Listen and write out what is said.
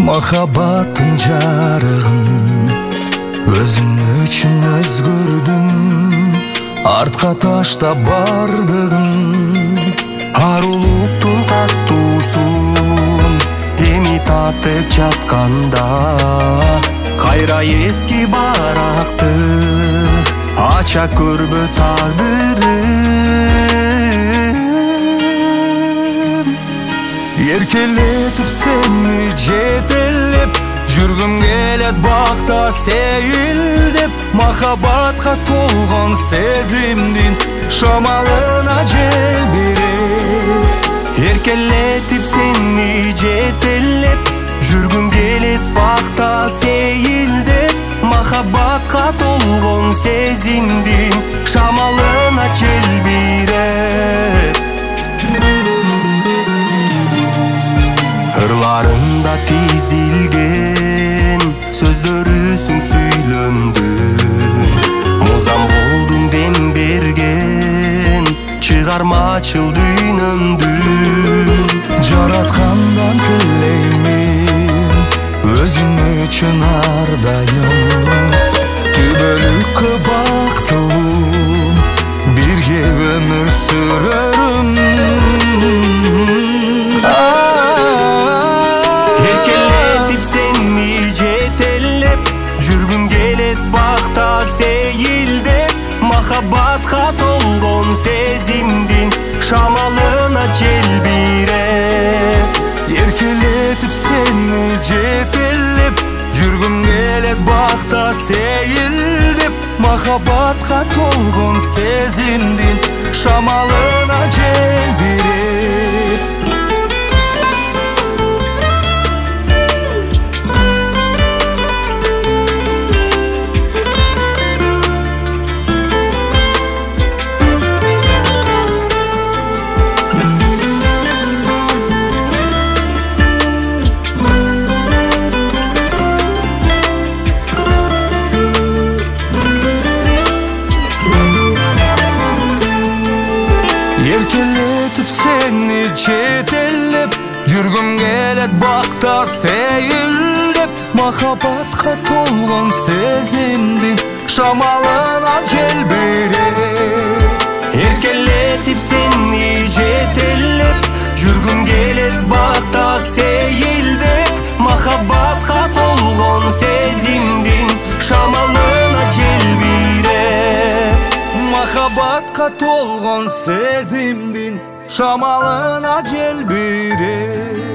Махаббаттын жарыгын өзүм үчүн өзгөрдүм, артка таштап бардыгын. Арулуктун таттуусун эми татып жатканда, кайра эски баракты ача көрбө тагдырым. Эркелетип сени жетелеп жүргүм келет бакта сейилдеп, махаббатка толгон сезимдин шамалына желбиреп. Эркелетип сени жетелеп жүргүм келет бакта сейилдеп, махаббатка толгон сезимдин шамалына желбиреп. Ырларында тизилген сөздөрүсүң сүйлөмдүм, музам болдуң дем берген чыгармачыл дүйнөмдү. Жараткандан тилеймин өзүң үчүн ардайым, түбөлүккө бактылуу бирге өмүр сүрөрүм. Жүргүм келет бакта сейилдеп, махаббатка толгон сезимдин шамалына желбиреп. Эркелетип сени жетелеп жүргүм келет бакта сейилдеп, махаббатка толгон сезимдин шамалына желбиреп. Эркелетип сени жетелеп жүргүм келет бакта сейилдеп, махаббатка толгон сезимдин шамалына желбиреп. Эркелетип сени жетелеп жүргүм келет бакта сейилдеп, махаббатка толгон сезимдин шамалына желбиреп. Махаббатка толгон сезимдин шамалына желбиреп.